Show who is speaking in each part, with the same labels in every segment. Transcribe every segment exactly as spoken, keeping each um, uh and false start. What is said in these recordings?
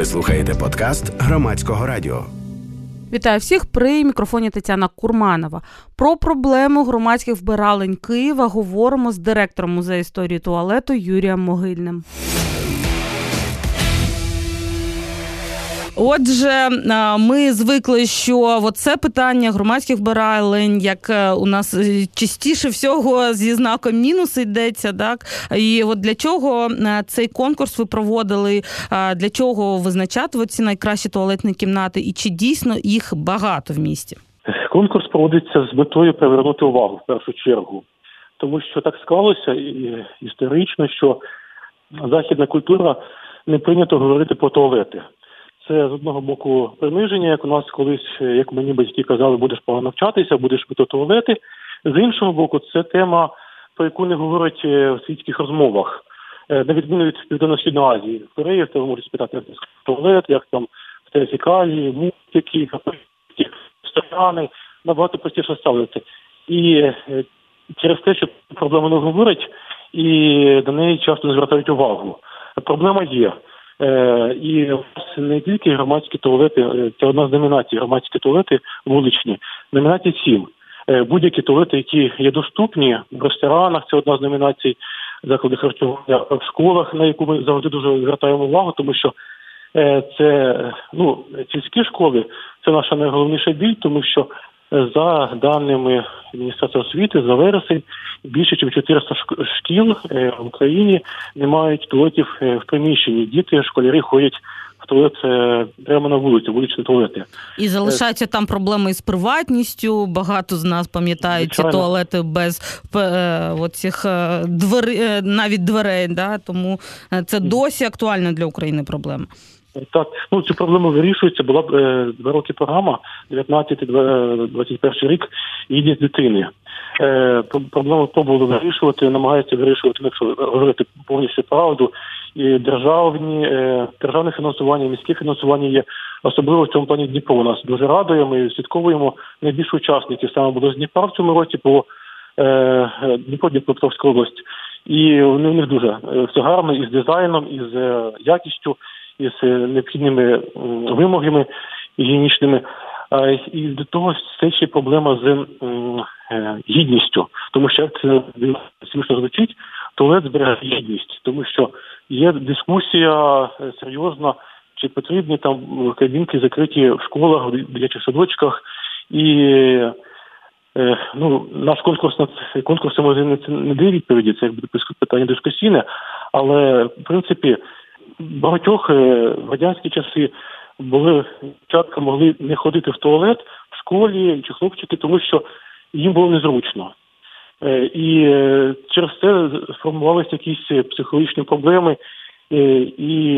Speaker 1: Ви слухаєте подкаст Громадського радіо.
Speaker 2: Вітаю всіх, при мікрофоні Тетяна Курманова. Про проблему громадських вбиралень Києва говоримо з директором музею історії туалету Юрієм Могильним. Отже, ми звикли, що це питання громадських вбиралень, як у нас частіше всього зі знаком мінус йдеться, так? І от для чого цей конкурс ви проводили, для чого визначати ці найкращі туалетні кімнати і чи дійсно їх багато в місті?
Speaker 3: Конкурс проводиться з метою привернути увагу в першу чергу, тому що так склалося історично, що західна культура не прийнято говорити про туалети. Це, з одного боку, приниження, як у нас колись, як мені батьки казали, будеш погано навчатися, будеш пити туалети. З іншого боку, це тема, про яку не говорять в світських розмовах. На відміну від Південно-Східної Азії. В Кореї тебе можуть спитати, як туалет, як там в фекалії, мультики, стояни, набагато простіше ставити. І через те, що проблема не говорять, і до неї часто не звертають увагу. Проблема є. Е, і не тільки громадські туалети, це одна з номінацій, громадські туалети вуличні, номінацій сім. Е, будь-які туалети, які є доступні в ресторанах, це одна з номінацій, заклади харчування в школах, на яку ми завжди дуже звертаємо увагу, тому що е, це, ну, сільські школи, це наша найголовніша біль, тому що за даними Міністерства освіти, за вересень більше ніж чотириста шкіл в Україні не мають туалетів в приміщенні. Діти, школярі ходять в туалет прямо на вулиці, вуличні туалети.
Speaker 2: І залишаються там проблеми із приватністю. Багато з нас пам'ятають ці туалети без оцих дверей, навіть дверей, да? Тому це досі актуальна для України проблема.
Speaker 3: Так, ну цю проблему вирішується. Була б е, два роки програма, дев'ятнадцятий двадцять перший рік, «Гідність дитини». Е, проблему пробували вирішувати, намагаються вирішувати, якщо говорити повністю правду. І державні, е, державне фінансування, міське фінансування є, особливо в цьому плані Дніпро. У нас дуже радує, ми слідковуємо найбільше учасників. Саме було з Дніпра в цьому році по е, Дніпро, Дніпропетровська область. І у них дуже все гарно і з дизайном, і з е, якістю, із необхідними вимогами гігієнічними. І до того це ще проблема з гідністю. Тому що, як це смішно звучить, туалет зберігає гідність. Тому що є дискусія серйозна, чи потрібні там кабінки закриті в школах, в дитячих садочках. І ну, наш конкурс, конкурс не, не дає відповіді, це якби питання дискусійне. Але, в принципі, багатьох в радянські часи були, дівчатка могли не ходити в туалет в школі чи хлопчики, тому що їм було незручно. І через це сформувалися якісь психологічні проблеми. І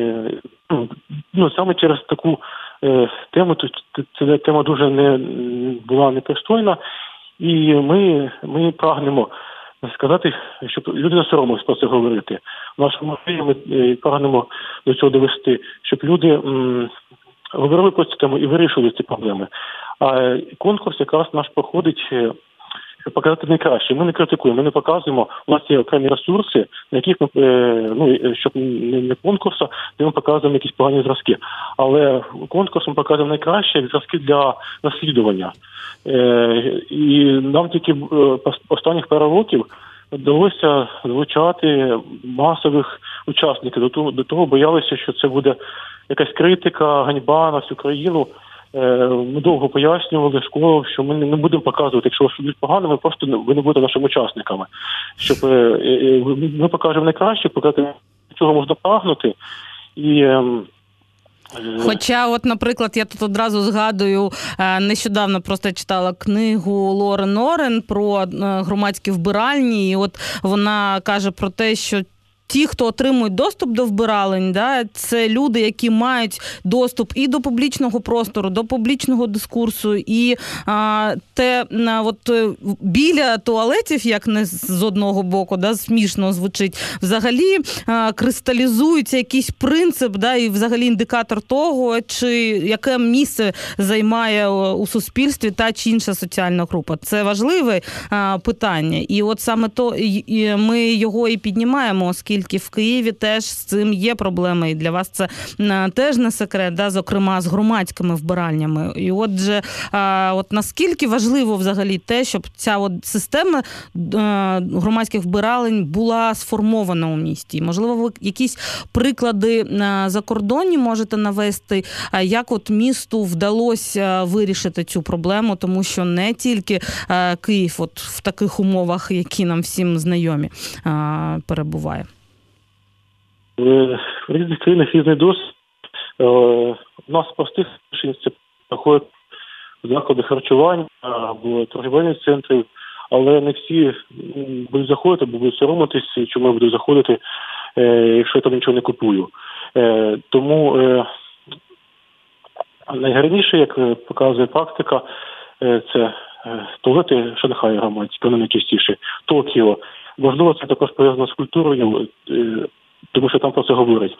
Speaker 3: ну, саме через таку тему, ця тема дуже не була непристойна. І ми, ми прагнемо сказати, щоб люди не соромились про це говорити. В нашому музеї ми прагнемо до цього довести, щоб люди м, говорили про цю тему і вирішили ці проблеми. А конкурс якраз наш проходить, щоб показати найкраще. Ми не критикуємо, ми не показуємо. У нас є окремі ресурси, на яких ми, ну, щоб не конкурсу, де ми показуємо якісь погані зразки. Але конкурс ми показуємо найкраще зразки для наслідування. І нам тільки останніх пару років вдалося залучати масових учасників. До того, до того боялися, що це буде якась критика, ганьба на всю країну. Ми довго пояснювали школу, що ми не будемо показувати, якщо щось погано, ми просто ви не будете нашими учасниками. Щоб ми покажемо найкраще, показати, чого можна прагнути. І
Speaker 2: Хоча, от, наприклад, я тут одразу згадую, нещодавно просто читала книгу Лорен Орен про громадські вбиральні, і от вона каже про те, що ті, хто отримують доступ до вбиралень, да, це люди, які мають доступ і до публічного простору, до публічного дискурсу, і а, те, а, от, біля туалетів, як не з одного боку, да, смішно звучить, взагалі а, кристалізується якийсь принцип, да, і взагалі індикатор того, чи яке місце займає у суспільстві та чи інша соціальна група. Це важливе а, питання. І от саме то і ми його і піднімаємо, оскільки оскільки в Києві теж з цим є проблеми, і для вас це теж не секрет, да, зокрема з громадськими вбиральнями. І отже, от наскільки важливо взагалі те, щоб ця от система громадських вбиралень була сформована у місті? Можливо, ви якісь приклади закордонні можете навести, як от місту вдалося вирішити цю проблему, тому що не тільки Київ от в таких умовах, які нам всім знайомі, перебуває.
Speaker 3: В різних країнах різний досвід. У нас простих рішень це проходять заклади харчування або торгівельні центри, але не всі будуть заходити, бо будуть соромитись, чому я буду заходити, якщо я там нічого не купую. Тому найгарніше, як показує практика, це туалети Шанхаю громадські, вони найчастіші, Токіо. Можливо, це також пов'язано з культурою, тому що там про це говорять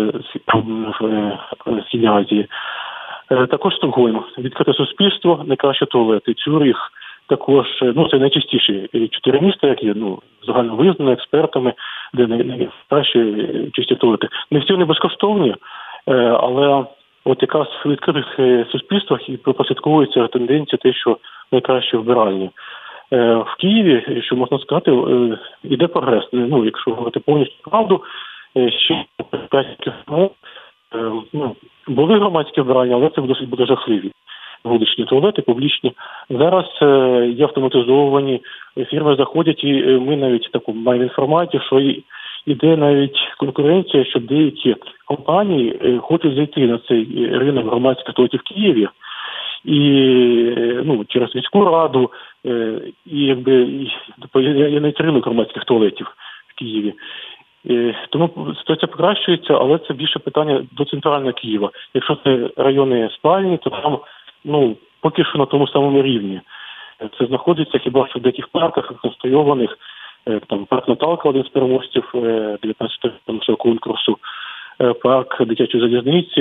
Speaker 3: в Східній Азії. Також Стокгольм, відкрите суспільство, найкраще туалети, Цюрих, також, ну це найчастіші чотири міста, які ну, загально визнані експертами, де найкращі чисті туалети. Не всі вони безкоштовні, але от якраз в відкритих суспільствах і прослідковується тенденція те, що найкраще вбиральні. В Києві, що можна сказати, іде прогрес. Ну, якщо говорити повністю правду, ще п'ять років тому ну, були громадські вбиральні, але це досить буде жахливі. Вуличні туалети, публічні. Зараз є автоматизовані, фірми заходять, і ми навіть таку маємо інформацію, що іде навіть конкуренція, що деякі компанії хочуть зайти на цей ринок громадських туалетів в Києві, і ну, через міську раду, і якби є навіть ринок громадських туалетів в Києві. Тому ситуація покращується, але це більше питання до центрального Києва. Якщо це райони спальні, то там ну, поки що на тому самому рівні. Це знаходиться хіба що в деяких парках, конструйованих, там парк Наталка, один з переможців дев'ятнадцятого конкурсу, парк дитячої залізниці,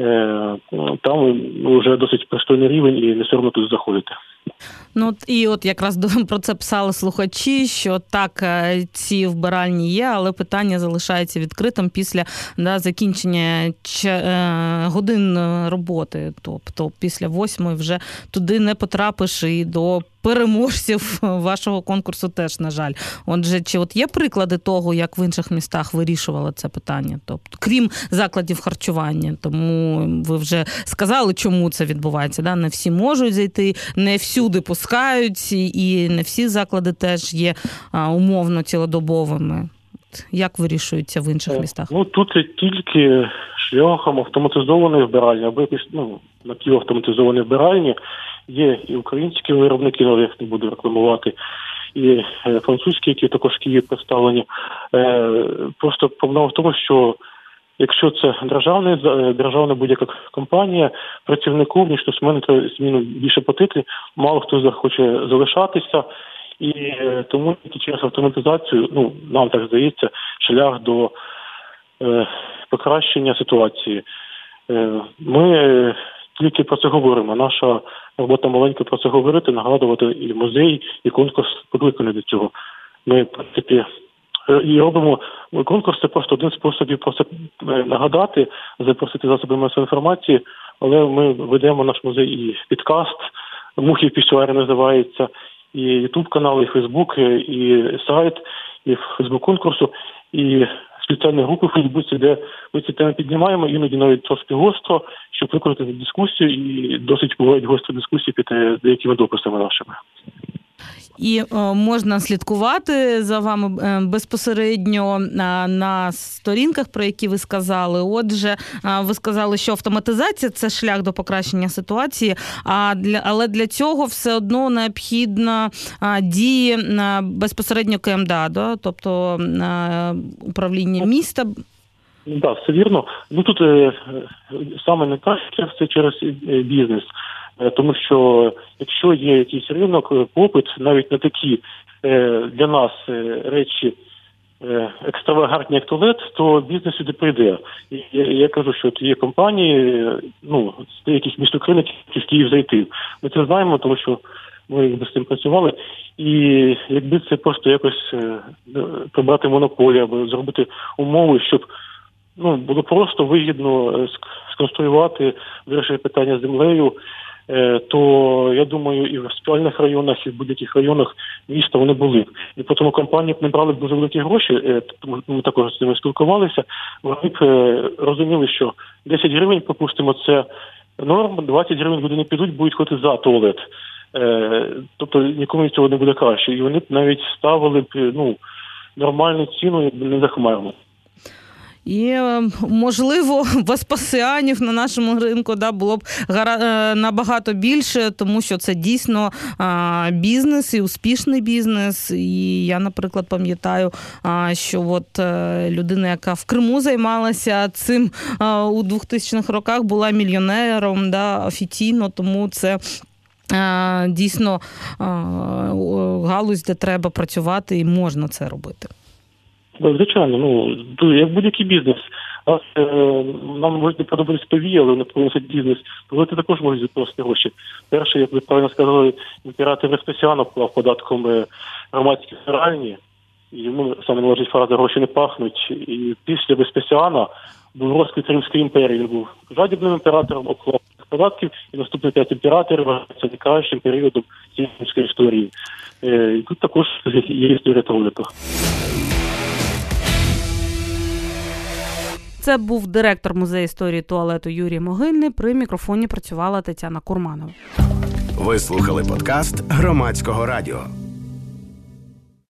Speaker 3: там вже досить пристойний рівень і не соромно тут заходити.
Speaker 2: Ну і от якраз про це писали слухачі, що так, ці вбиральні є, але питання залишається відкритим після да, закінчення годин роботи. Тобто після восьмої вже туди не потрапиш і до переможців вашого конкурсу теж, на жаль. Отже, чи от є приклади того, як в інших містах вирішували це питання? Тобто, крім закладів харчування, тому ви вже сказали, чому це відбувається. Да? Не всі можуть зайти, не всюди пускають, і не всі заклади теж є умовно цілодобовими. Як вирішується в інших містах?
Speaker 3: Ну, тут тільки шляхом автоматизованої вбиральні, або ну, напівавтоматизовані вбиральні. Є і українські виробники, але я не буду рекламувати, і французькі, які також в Києві представлені. Просто проблема в тому, що якщо це державна, державна будь-яка компанія, працівнику в нічну зміну, зміну більше платити, мало хто захоче залишатися. І тому тільки через автоматизацію, ну, нам так здається, шлях до е, покращення ситуації. Е, ми тільки про це говоримо. наша робота маленька про це говорити, нагадувати і музей, і конкурс покликаний до цього. Ми, в принципі, і робимо конкурс, це просто один з способів про це нагадати, запросити засоби масової інформації, але ми ведемо наш музей і підкаст, «Мухи в піщуарі» називається, і ютуб-канал, і фейсбук, і сайт, і фейсбук конкурсу, і спеціальні групи в Фейсбуці, де ми ці теми піднімаємо, іноді навіть трошки гостро, щоб викликати дискусію, і досить бувають гострі дискусії під деякими дописами нашими.
Speaker 2: І о, можна слідкувати за вами безпосередньо на, на сторінках, про які ви сказали. Отже, ви сказали, що автоматизація – це шлях до покращення ситуації, а для, але для цього все одно необхідно дії безпосередньо КМДА, да? Тобто управління міста.
Speaker 3: Так, да, все вірно. Ну тут е, саме найкраще це через бізнес. Тому що якщо є якийсь ринок, попит, навіть на такі е, для нас е, речі е, екстравагантні, як туалет, то бізнес сюди прийде. І я, я кажу, що є компанії, ну, з деяких міст України, які в Київ зайти. Ми це знаємо, тому що ми якби з цим працювали. І якби це просто якось прибрати монополію або зробити умови, щоб ну, було просто вигідно сконструювати вирішення питання з землею, то, я думаю, і в спальних районах, і в будь-яких районах міста вони були. І по тому компанії б не брали б дуже великі гроші, тому ми також з ними спілкувалися, вони б розуміли, що десять гривень, пропустимо, це норм, двадцять гривень люди не підуть, будуть ходити за туалет. Тобто нікому від цього не буде краще. І вони б навіть ставили б ну, нормальну ціну, не захмарну.
Speaker 2: І, можливо, Веспасіанів на нашому ринку да, було б набагато більше, тому що це дійсно бізнес і успішний бізнес. І я, наприклад, пам'ятаю, що от людина, яка в Криму займалася цим у двохтисячних роках, була мільйонером да, офіційно, тому це дійсно галузь, де треба працювати і можна це робити.
Speaker 3: Звичайно, ну, як будь-який бізнес. А, е, нам можуть не подобатися повії, але вони приносять бізнес. Вони також можуть запросити гроші. Перше, як ви правильно сказали, імператор Веспасіан обклав податком громадські збиральні. І ну, саме належить фраза «гроші не пахнуть». І після Веспасіана був розквіт Римської імперії. Він був жадібним імператором, обклав податків, і наступні п'ять імператорів вважаються найкращим періодом цієї римської історії. Е, і тут також є історія ролика.
Speaker 2: Це був директор музею історії туалету Юрій Могильний. При мікрофоні працювала Тетяна Курманова.
Speaker 1: Ви слухали подкаст Громадського радіо.